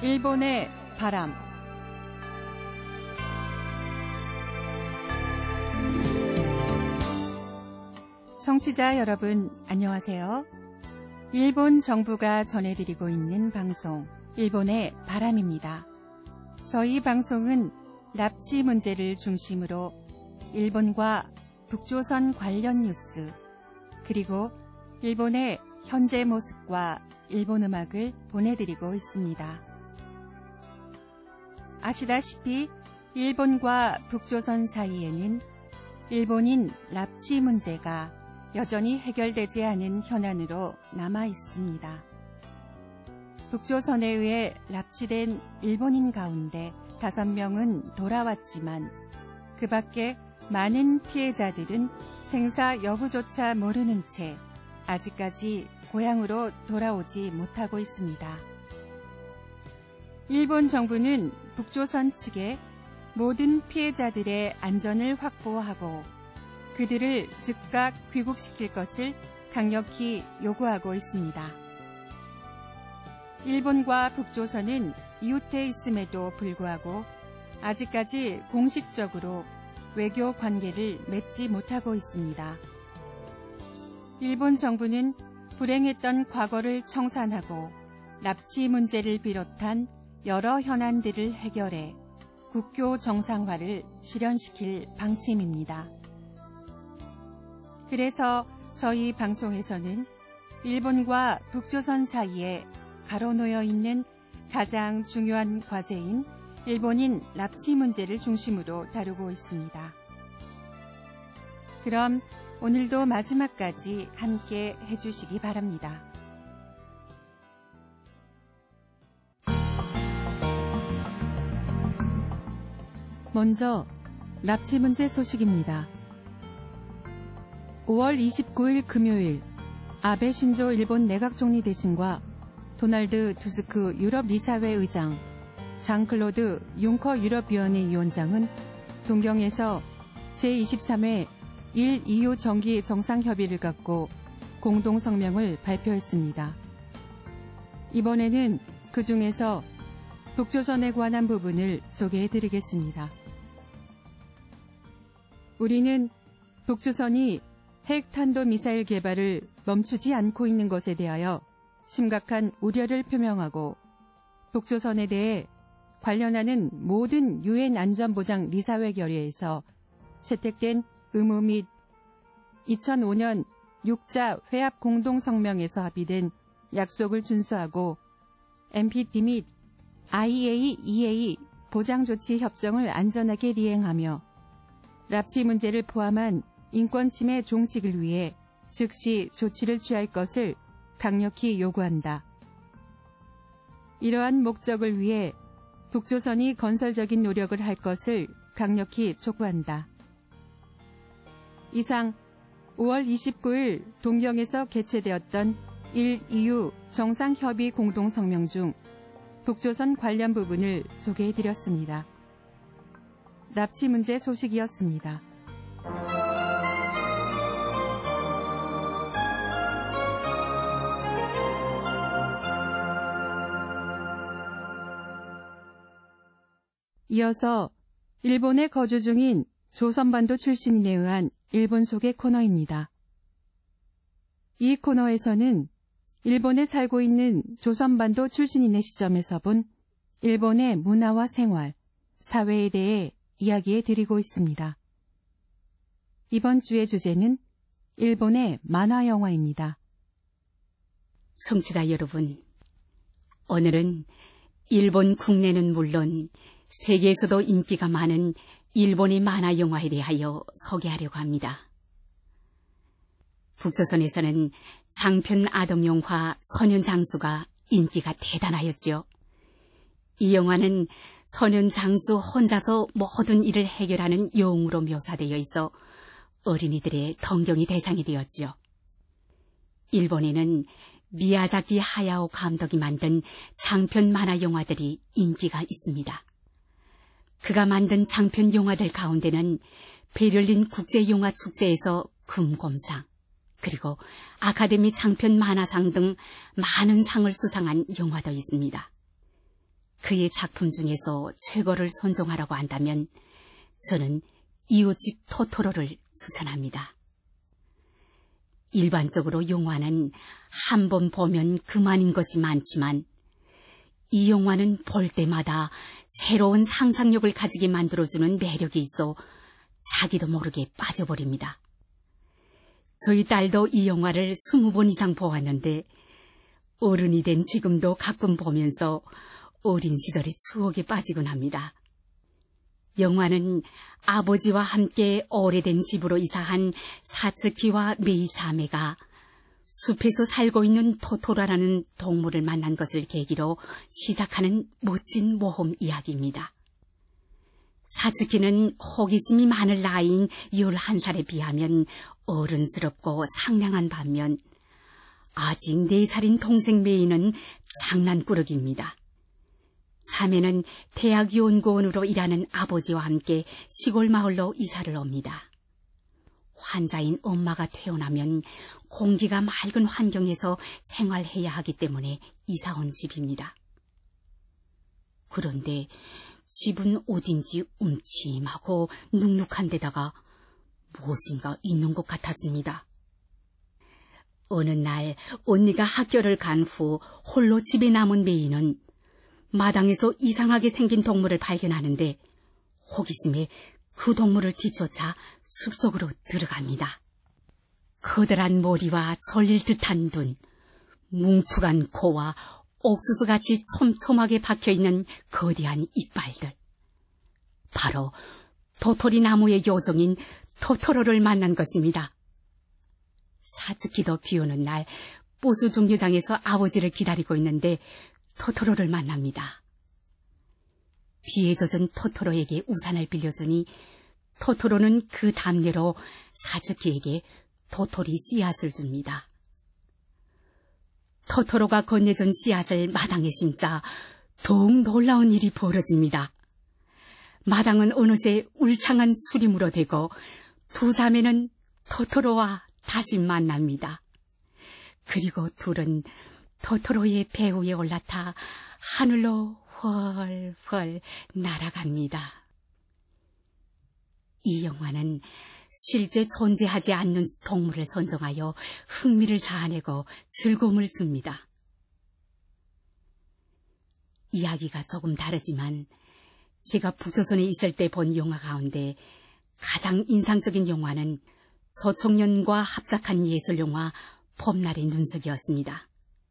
일본의 바람. 청취자 여러분, 안녕하세요. 일본 정부가 전해드리고 있는 방송, 일본의 바람입니다. 저희 방송은 납치 문제를 중심으로 일본과 북조선 관련 뉴스, 그리고 일본의 현재 모습과 일본 음악을 보내드리고 있습니다. 아시다시피 일본과 북조선 사이에는 일본인 납치 문제가 여전히 해결되지 않은 현안으로 남아 있습니다. 북조선에 의해 납치된 일본인 가운데 5명은 돌아왔지만 그 밖에 많은 피해자들은 생사 여부조차 모르는 채 아직까지 고향으로 돌아오지 못하고 있습니다. 일본 정부는 북조선 측에 모든 피해자들의 안전을 확보하고 그들을 즉각 귀국시킬 것을 강력히 요구하고 있습니다. 일본과 북조선은 이웃해 있음에도 불구하고 아직까지 공식적으로 외교 관계를 맺지 못하고 있습니다. 일본 정부는 불행했던 과거를 청산하고 납치 문제를 비롯한 여러 현안들을 해결해 국교 정상화를 실현시킬 방침입니다. 그래서 저희 방송에서는 일본과 북조선 사이에 가로놓여 있는 가장 중요한 과제인 일본인 납치 문제를 중심으로 다루고 있습니다. 그럼 오늘도 마지막까지 함께 해주시기 바랍니다. 먼저 납치 문제 소식입니다. 5월 29일 금요일 아베 신조 일본 내각총리 대신과 도널드 투스크 유럽이사회 의장, 장클로드 융커 유럽위원회 위원장은 동경에서 제23회 1.25 정기 정상협의를 갖고 공동성명을 발표했습니다. 이번에는 그 중에서 북조선에 관한 부분을 소개해드리겠습니다. 우리는 북조선이 핵탄도미사일 개발을 멈추지 않고 있는 것에 대하여 심각한 우려를 표명하고 북조선에 대해 관련하는 모든 유엔 안전보장 리사회 결의에서 채택된 의무 및 2005년 6자 회합 공동성명에서 합의된 약속을 준수하고 NPT 및 IAEA 보장조치 협정을 안전하게 리행하며 납치 문제를 포함한 인권 침해 종식을 위해 즉시 조치를 취할 것을 강력히 요구한다. 이러한 목적을 위해 북조선이 건설적인 노력을 할 것을 강력히 촉구한다. 이상 5월 29일 동경에서 개최되었던 1.25 정상협의 공동성명 중 북조선 관련 부분을 소개해드렸습니다. 납치 문제 소식이었습니다. 이어서 일본에 거주 중인 조선반도 출신인에 의한 일본 소개 코너입니다. 이 코너에서는 일본에 살고 있는 조선반도 출신인의 시점에서 본 일본의 문화와 생활, 사회에 대해 이야기해 드리고 있습니다. 이번 주의 주제는 일본의 만화 영화입니다. 청취자 여러분, 오늘은 일본 국내는 물론 세계에서도 인기가 많은 일본의 만화 영화에 대하여 소개하려고 합니다. 북조선에서는 장편 아동 영화 소년장수가 인기가 대단하였죠. 이 영화는 소년장수 혼자서 모든 일을 해결하는 영웅으로 묘사되어 있어 어린이들의 동경의 대상이 되었죠. 일본에는 미야자키 하야오 감독이 만든 장편 만화 영화들이 인기가 있습니다. 그가 만든 장편 영화들 가운데는 베를린 국제영화축제에서 금곰상, 그리고 아카데미 장편 만화상 등 많은 상을 수상한 영화도 있습니다. 그의 작품 중에서 최고를 선정하라고 한다면 저는 이웃집 토토로를 추천합니다. 일반적으로 영화는 한 번 보면 그만인 것이 많지만 이 영화는 볼 때마다 새로운 상상력을 가지게 만들어주는 매력이 있어 자기도 모르게 빠져버립니다. 저희 딸도 이 영화를 20번 이상 보았는데 어른이 된 지금도 가끔 보면서 어린 시절의 추억에 빠지곤 합니다. 영화는 아버지와 함께 오래된 집으로 이사한 사츠키와 메이 자매가 숲에서 살고 있는 토토로라는 동물을 만난 것을 계기로 시작하는 멋진 모험 이야기입니다. 사츠키는 호기심이 많을 나이인 11살에 비하면 어른스럽고 상냥한 반면 아직 4살인 동생 메이는 장난꾸러기입니다. 자매는 대학연구원으로 일하는 아버지와 함께 시골 마을로 이사를 옵니다. 환자인 엄마가 퇴원하면 공기가 맑은 환경에서 생활해야 하기 때문에 이사 온 집입니다. 그런데 집은 어딘지 음침하고 눅눅한 데다가 무엇인가 있는 것 같았습니다. 어느 날 언니가 학교를 간 후 홀로 집에 남은 메이는 마당에서 이상하게 생긴 동물을 발견하는데 호기심에 그 동물을 뒤쫓아 숲속으로 들어갑니다. 커다란 머리와 설릴 듯한 눈, 뭉툭한 코와 옥수수같이 촘촘하게 박혀있는 거대한 이빨들. 바로 도토리 나무의 요정인 토토로를 만난 것입니다. 사츠키도 비오는 날 버스 정류장에서 아버지를 기다리고 있는데 토토로를 만납니다. 비에 젖은 토토로에게 우산을 빌려주니 토토로는 그 담례로 사츠키에게 도토리 씨앗을 줍니다. 토토로가 건네준 씨앗을 마당에 심자 더욱 놀라운 일이 벌어집니다. 마당은 어느새 울창한 수림으로 되고 두 자매는 토토로와 다시 만납니다. 그리고 둘은 토토로의 배 위에 올라타 하늘로 훨훨 날아갑니다. 이 영화는 실제 존재하지 않는 동물을 선정하여 흥미를 자아내고 즐거움을 줍니다. 이야기가 조금 다르지만 제가 북조선에 있을 때 본 영화 가운데 가장 인상적인 영화는 소총련과 합작한 예술영화 봄날의 눈속이었습니다.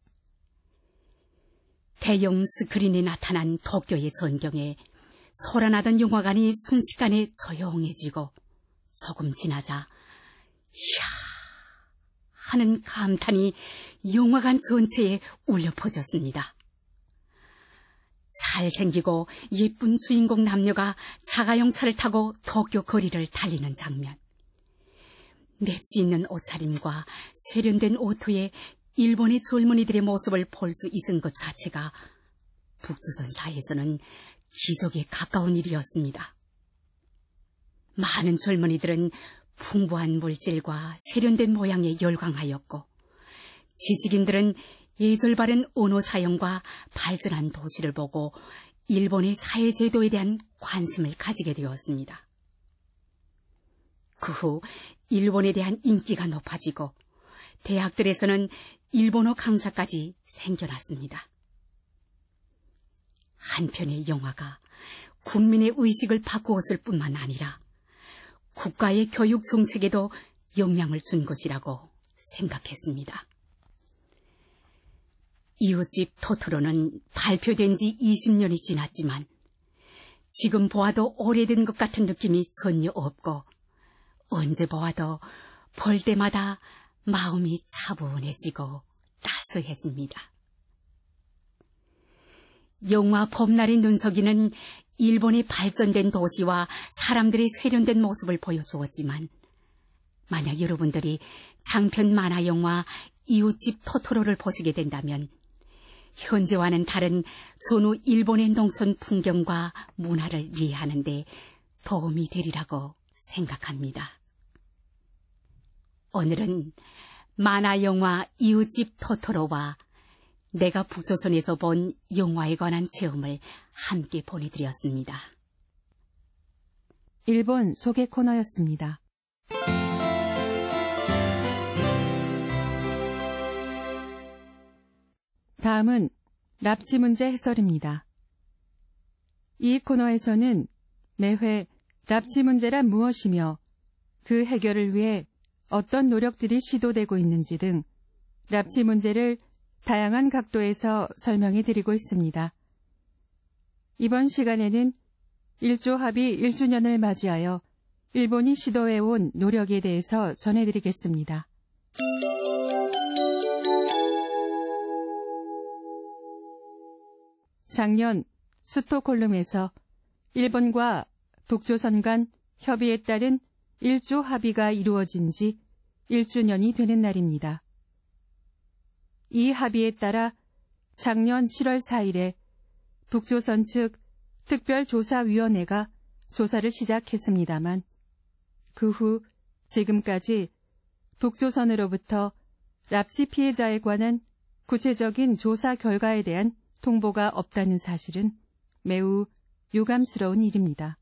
대형 스크린에 나타난 도쿄의 전경에 소란하던 영화관이 순식간에 조용해지고 조금 지나자 이야 하는 감탄이 영화관 전체에 울려 퍼졌습니다. 잘생기고 예쁜 주인공 남녀가 자가용차를 타고 도쿄 거리를 달리는 장면. 맵시 있는 옷차림과 세련된 오토에 일본의 젊은이들의 모습을 볼 수 있은 것 자체가 북조선사에서는 기적에 가까운 일이었습니다. 많은 젊은이들은 풍부한 물질과 세련된 모양에 열광하였고 지식인들은 예절 바른 언어 사용과 발전한 도시를 보고 일본의 사회제도에 대한 관심을 가지게 되었습니다. 그 후 일본에 대한 인기가 높아지고 대학들에서는 일본어 강사까지 생겨났습니다. 한편의 영화가 국민의 의식을 바꾸었을 뿐만 아니라 국가의 교육 정책에도 영향을 준 것이라고 생각했습니다. 이웃집 토토로는 발표된 지 20년이 지났지만 지금 보아도 오래된 것 같은 느낌이 전혀 없고 언제 보아도 볼 때마다 마음이 차분해지고 따스해집니다. 영화 봄날의 눈속이는 일본의 발전된 도시와 사람들의 세련된 모습을 보여주었지만 만약 여러분들이 장편 만화 영화 이웃집 토토로를 보시게 된다면 현재와는 다른 전후 일본의 농촌 풍경과 문화를 이해하는 데 도움이 되리라고 생각합니다. 오늘은 만화 영화 이웃집 토토로와 내가 북조선에서 본 영화에 관한 체험을 함께 보내드렸습니다. 일본 소개 코너였습니다. 다음은 납치 문제 해설입니다. 이 코너에서는 매회 납치 문제란 무엇이며 그 해결을 위해 어떤 노력들이 시도되고 있는지 등 납치 문제를 다양한 각도에서 설명해 드리고 있습니다. 이번 시간에는 일조 합의 1주년을 맞이하여 일본이 시도해온 노력에 대해서 전해드리겠습니다. 작년 스톡홀름에서 일본과 북조선 간 협의에 따른 일조 합의가 이루어진 지 1주년이 되는 날입니다. 이 합의에 따라 작년 7월 4일에 북조선 측 특별조사위원회가 조사를 시작했습니다만 그 후 지금까지 북조선으로부터 납치 피해자에 관한 구체적인 조사 결과에 대한 통보가 없다는 사실은 매우 유감스러운 일입니다.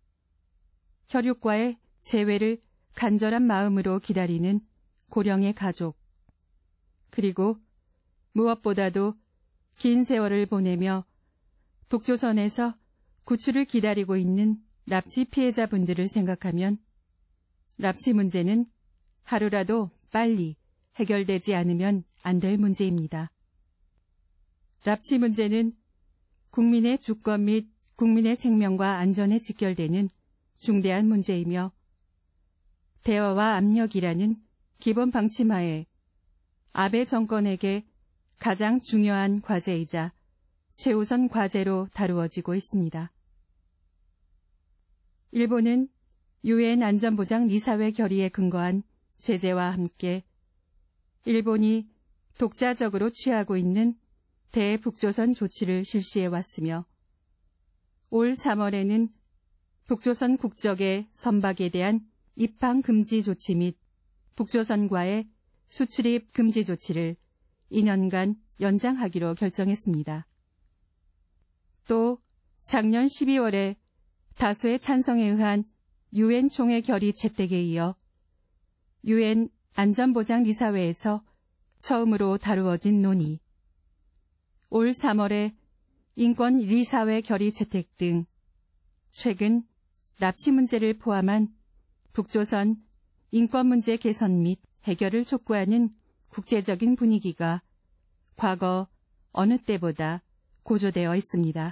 혈육과의 재회를 간절한 마음으로 기다리는 고령의 가족, 그리고 무엇보다도 긴 세월을 보내며 북조선에서 구출을 기다리고 있는 납치 피해자분들을 생각하면 납치 문제는 하루라도 빨리 해결되지 않으면 안 될 문제입니다. 납치 문제는 국민의 주권 및 국민의 생명과 안전에 직결되는 중대한 문제이며 대화와 압력이라는 기본 방침하에 아베 정권에게 가장 중요한 과제이자 최우선 과제로 다루어지고 있습니다. 일본은 유엔 안전보장 이사회 결의에 근거한 제재와 함께 일본이 독자적으로 취하고 있는 대북조선 조치를 실시해왔으며 올 3월에는 북조선 국적의 선박에 대한 입항 금지 조치 및 북조선과의 수출입 금지 조치를 2년간 연장하기로 결정했습니다. 또 작년 12월에 다수의 찬성에 의한 유엔 총회 결의 채택에 이어 유엔 안전보장이사회에서 처음으로 다루어진 논의, 올 3월에 인권리사회 결의 채택 등 최근 납치 문제를 포함한 북조선 인권 문제 개선 및 해결을 촉구하는 국제적인 분위기가 과거 어느 때보다 고조되어 있습니다.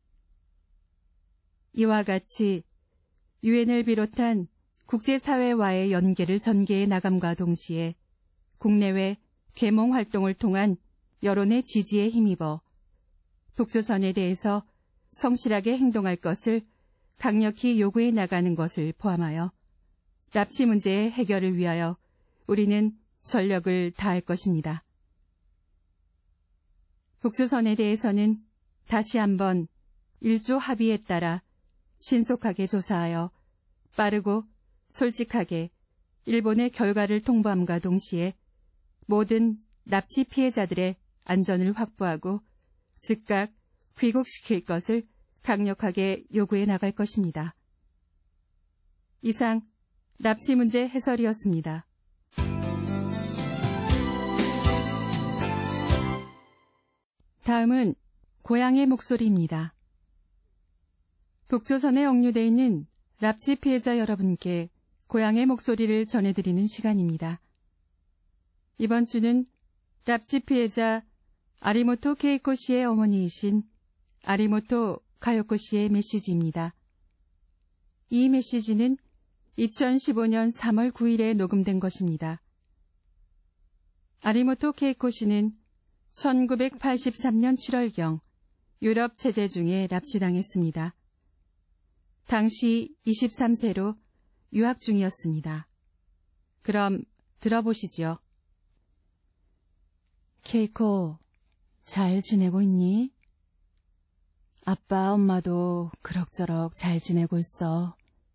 이와 같이 유엔을 비롯한 국제사회와의 연계를 전개해 나감과 동시에 국내외 계몽 활동을 통한 여론의 지지에 힘입어 북조선에 대해서 성실하게 행동할 것을 강력히 요구해 나가는 것을 포함하여 납치 문제의 해결을 위하여 우리는 전력을 다할 것입니다. 북조선에 대해서는 다시 한번 일조 합의에 따라 신속하게 조사하여 빠르고 솔직하게 일본의 결과를 통보함과 동시에 모든 납치 피해자들의 안전을 확보하고 즉각 귀국시킬 것을 강력하게 요구해 나갈 것입니다. 이상 납치 문제 해설이었습니다. 다음은 고향의 목소리입니다. 북조선에 억류되어 있는 납치 피해자 여러분께 고향의 목소리를 전해드리는 시간입니다. 이번 주는 납치 피해자 아리모토 케이코 씨의 어머니이신 아리모토 가요코 씨의 메시지입니다. 이 메시지는 2015년 3월 9일에 녹음된 것입니다. 아리모토 케이코 씨는 1983년 7월경 유럽 체제 중에 납치당했습니다. 당시 23세로 유학 중이었습니다. 그럼 들어보시죠. 케이코, 잘 지내고 있니? 아빠, 엄마도 그럭저럭 잘 지내고 있어.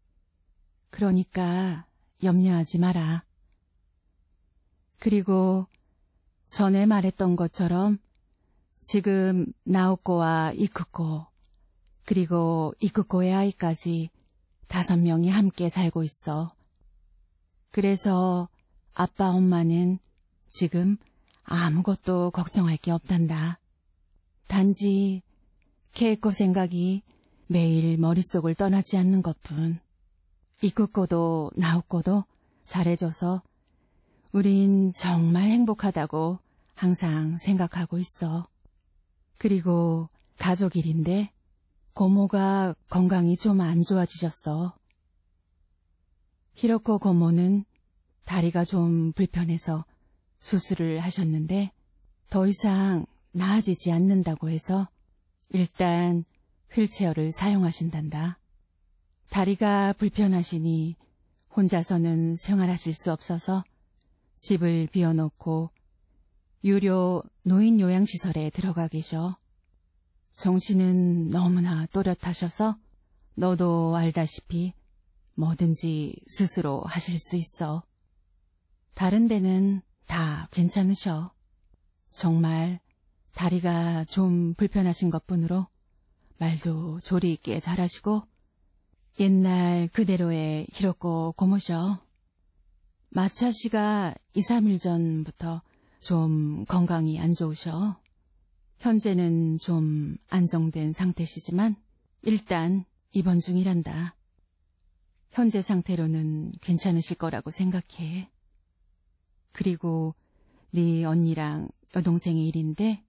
그러니까 염려하지 마라. 그리고 전에 말했던 것처럼 지금 나오코와 이쿠코, 그리고 이쿠코의 아이까지 5명이 함께 살고 있어. 그래서 아빠 엄마는 지금 아무것도 걱정할 게 없단다. 단지 케이코 생각이 매일 머릿속을 떠나지 않는 것뿐. 이쿠코도 나오코도 잘해줘서 우린 정말 행복하다고 항상 생각하고 있어. 그리고 가족 일인데 고모가 건강이 좀 안 좋아지셨어. 히로코 고모는 다리가 좀 불편해서 수술을 하셨는데 더 이상 나아지지 않는다고 해서 일단 휠체어를 사용하신단다. 다리가 불편하시니 혼자서는 생활하실 수 없어서 집을 비워놓고 유료 노인 요양시설에 들어가 계셔. 정신은 너무나 또렷하셔서 너도 알다시피 뭐든지 스스로 하실 수 있어. 다른 데는 다 괜찮으셔. 정말 다리가 좀 불편하신 것뿐으로 말도 조리 있게 잘하시고 옛날 그대로의 히로코 고모셔. 마차 씨가 2, 3일 전부터 좀 건강이 안 좋으셔. 현재는 좀 안정된 상태시지만 일단 입원 중이란다. 현재 상태로는 괜찮으실 거라고 생각해. 그리고 네 언니랑 여동생의 일인데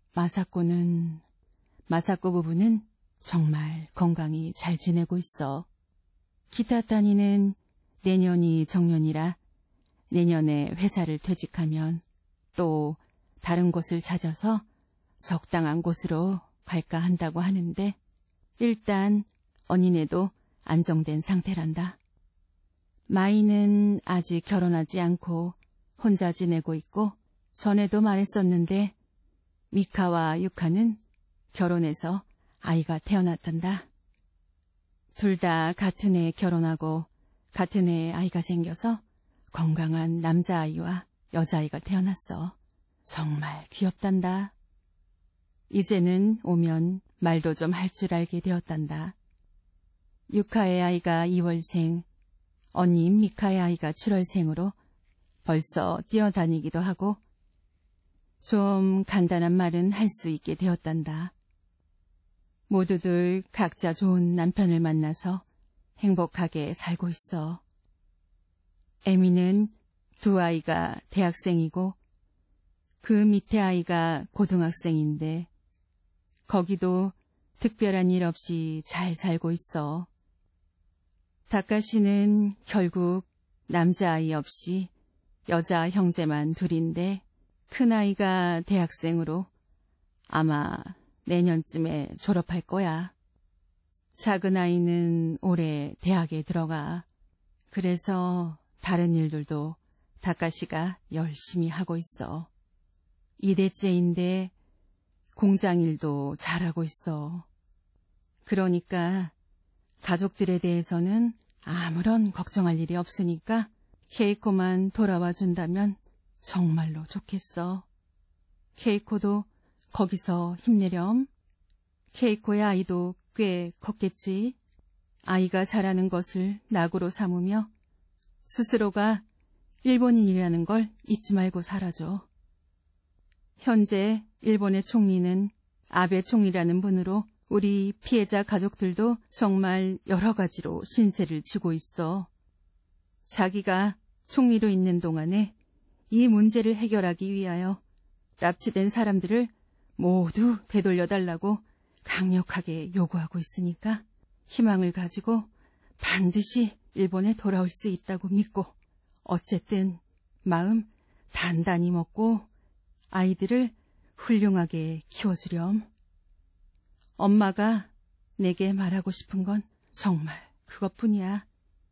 마사코 부부는 정말 건강히 잘 지내고 있어. 키타타니는 내년이 정년이라 내년에 회사를 퇴직하면 또 다른 곳을 찾아서 적당한 곳으로 갈까 한다고 하는데 일단 언니네도 안정된 상태란다. 마이는 아직 결혼하지 않고 혼자 지내고 있고 전에도 말했었는데 미카와 유카는 결혼해서 아이가 태어났단다. 둘 다 같은 해에 결혼하고 같은 해에 아이가 생겨서 건강한 남자아이와 여자아이가 태어났어. 정말 귀엽단다. 이제는 오면 말도 좀 할 줄 알게 되었단다. 유카의 아이가 2월생, 언니인 미카의 아이가 7월생으로 벌써 뛰어다니기도 하고 좀 간단한 말은 할 수 있게 되었단다. 모두들 각자 좋은 남편을 만나서 행복하게 살고 있어. 에미는 2 아이가 대학생이고 그 밑에 아이가 고등학생인데 거기도 특별한 일 없이 잘 살고 있어. 다카시는 결국 남자아이 없이 여자 형제만 둘인데 큰아이가 대학생으로 아마 내년쯤에 졸업할 거야. 작은아이는 올해 대학에 들어가. 그래서 다른 일들도 다카시가 열심히 하고 있어. 2대째인데 공장 일도 잘하고 있어. 그러니까 가족들에 대해서는 아무런 걱정할 일이 없으니까 케이코만 돌아와 준다면 정말로 좋겠어. 케이코도 거기서 힘내렴. 케이코의 아이도 꽤 컸겠지. 아이가 자라는 것을 낙으로 삼으며 스스로가 일본인이라는 걸 잊지 말고 살아줘. 현재 일본의 총리는 아베 총리라는 분으로 우리 피해자 가족들도 정말 여러 가지로 신세를 지고 있어. 자기가 총리로 있는 동안에 이 문제를 해결하기 위하여 납치된 사람들을 모두 되돌려달라고 강력하게 요구하고 있으니까 희망을 가지고 반드시 일본에 돌아올 수 있다고 믿고 어쨌든 마음 단단히 먹고 아이들을 훌륭하게 키워주렴. 엄마가 내게 말하고 싶은 건 정말 그것뿐이야.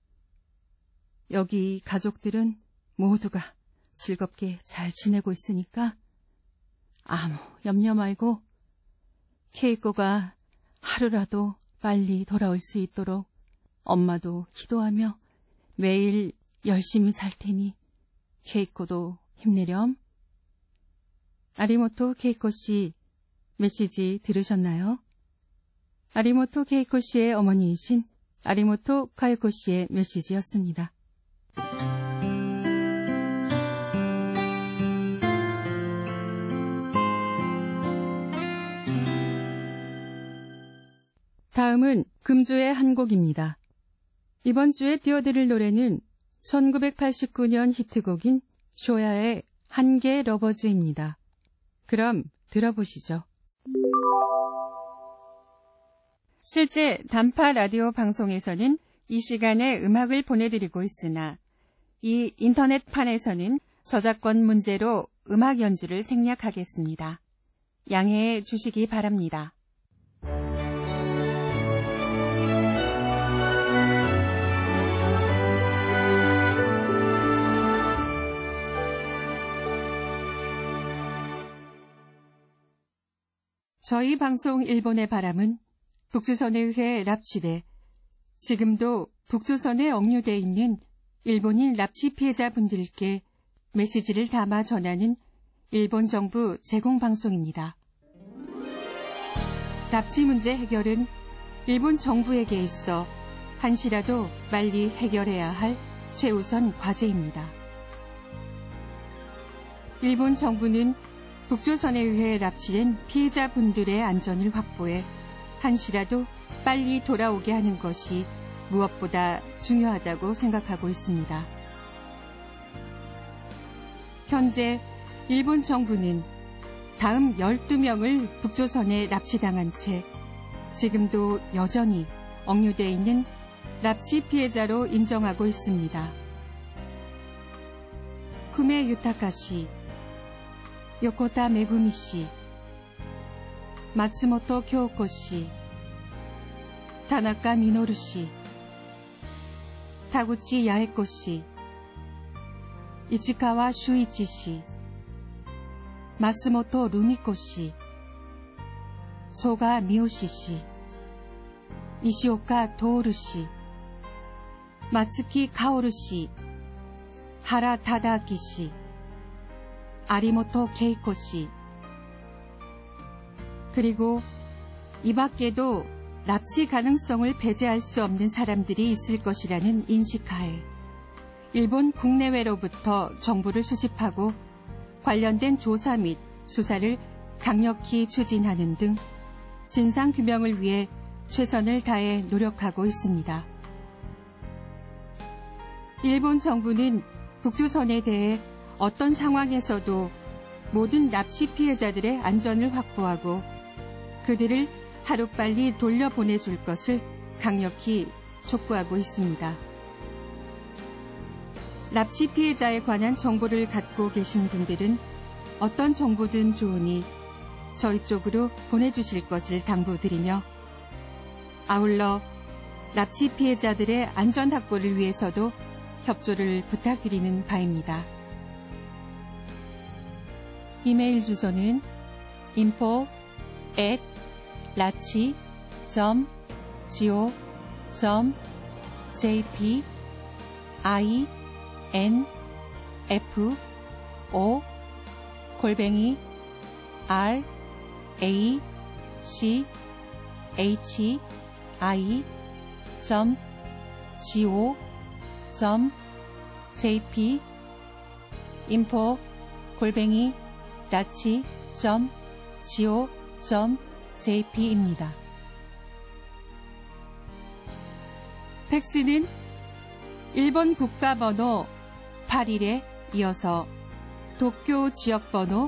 여기 가족들은 모두가 즐겁게 잘 지내고 있으니까 아무 염려 말고 케이코가 하루라도 빨리 돌아올 수 있도록 엄마도 기도하며 매일 열심히 살 테니 케이코도 힘내렴. 아리모토 케이코 씨, 메시지 들으셨나요? 아리모토 케이코 씨의 어머니이신 아리모토 카에코 씨의 메시지였습니다. 다음은 금주의 한 곡입니다. 이번 주에 띄워드릴 노래는 1989년 히트곡인 쇼야의 한계 러버즈입니다. 그럼 들어보시죠. 실제 단파 라디오 방송에서는 이 시간에 음악을 보내드리고 있으나 이 인터넷판에서는 저작권 문제로 음악 연주를 생략하겠습니다. 양해해 주시기 바랍니다. 저희 방송 일본의 바람은 북조선에 의해 납치돼 지금도 북조선에 억류돼 있는 일본인 납치 피해자분들께 메시지를 담아 전하는 일본 정부 제공 방송입니다. 납치 문제 해결은 일본 정부에게 있어 한시라도 빨리 해결해야 할 최우선 과제입니다. 일본 정부는 북조선에 의해 납치된 피해자분들의 안전을 확보해 한시라도 빨리 돌아오게 하는 것이 무엇보다 중요하다고 생각하고 있습니다. 현재 일본 정부는 다음 12명을 북조선에 납치당한 채 지금도 여전히 억류돼 있는 납치 피해자로 인정하고 있습니다. 쿠메 유타카 씨, 요코타 메구미 씨, 마츠모토 교코 씨, 타나카 미노루 씨, 타구치 야에코 씨, 이치카와 슈이치 씨, 마스모토 루미코 씨, 소가 미오시 씨, 이시오카 도오루 씨, 마츠키 카오루 씨, 하라 타다아키 씨, 아리모토 케이코 씨, 그리고 이 밖에도 납치 가능성을 배제할 수 없는 사람들이 있을 것이라는 인식하에 일본 국내외로부터 정보를 수집하고 관련된 조사 및 수사를 강력히 추진하는 등 진상규명을 위해 최선을 다해 노력하고 있습니다. 일본 정부는 북조선에 대해 어떤 상황에서도 모든 납치 피해자들의 안전을 확보하고 그들을 하루빨리 돌려보내줄 것을 강력히 촉구하고 있습니다. 납치 피해자에 관한 정보를 갖고 계신 분들은 어떤 정보든 좋으니 저희 쪽으로 보내주실 것을 당부드리며 아울러 납치 피해자들의 안전 확보를 위해서도 협조를 부탁드리는 바입니다. 이메일 주소는 info@lachi.go.jp info@rachi.go.jp info@lachi.go.jp입니다. 팩스는 일본 국가번호 81에 이어서 도쿄 지역번호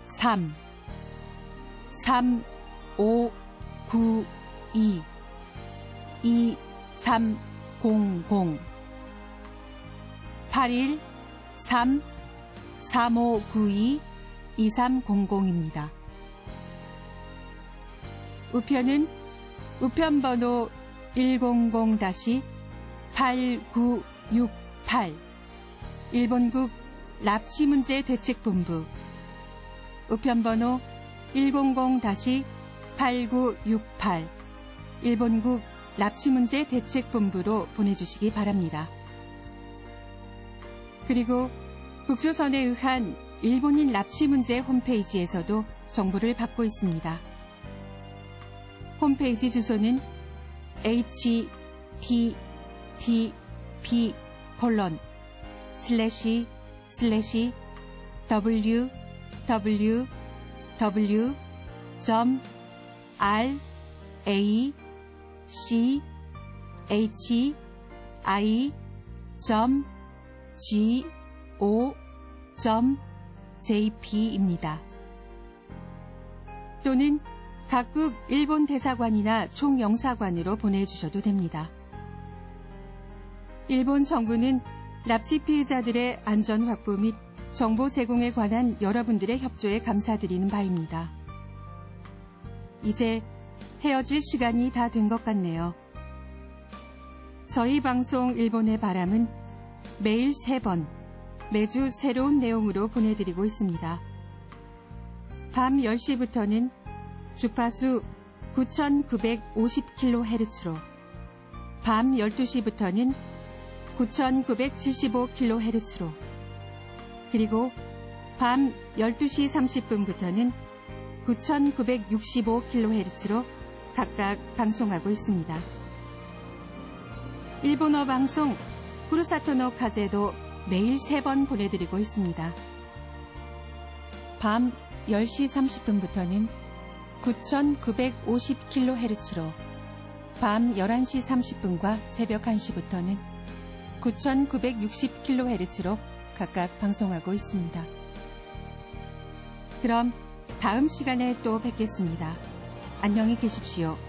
3592 2300 813-3592-2300입니다. 우편은 우편번호 100-8968 일본국 납치문제대책본부 우편번호 100-8968 일본국 납치문제대책본부로 보내주시기 바랍니다. 그리고 북조선에 의한 일본인 납치 문제 홈페이지에서도 정보를 받고 있습니다. 홈페이지 주소는 www.rachi-go.jp입니다. 또는 각국 일본 대사관이나 총영사관으로 보내주셔도 됩니다. 일본 정부는 납치 피해자들의 안전 확보 및 정보 제공에 관한 여러분들의 협조에 감사드리는 바입니다. 이제 헤어질 시간이 다 된 것 같네요. 저희 방송 일본의 바람은 매일 3번, 매주 새로운 내용으로 보내드리고 있습니다. 밤 10시부터는 주파수 9950kHz로, 밤 12시부터는 9975kHz로, 그리고 밤 12시 30분부터는 9965kHz로 각각 방송하고 있습니다. 일본어 방송 후루사토노 카제도 매일 3번 보내드리고 있습니다. 밤 10시 30분부터는 9950kHz로, 밤 11시 30분과 새벽 1시부터는 9960kHz로 각각 방송하고 있습니다. 그럼 다음 시간에 또 뵙겠습니다. 안녕히 계십시오.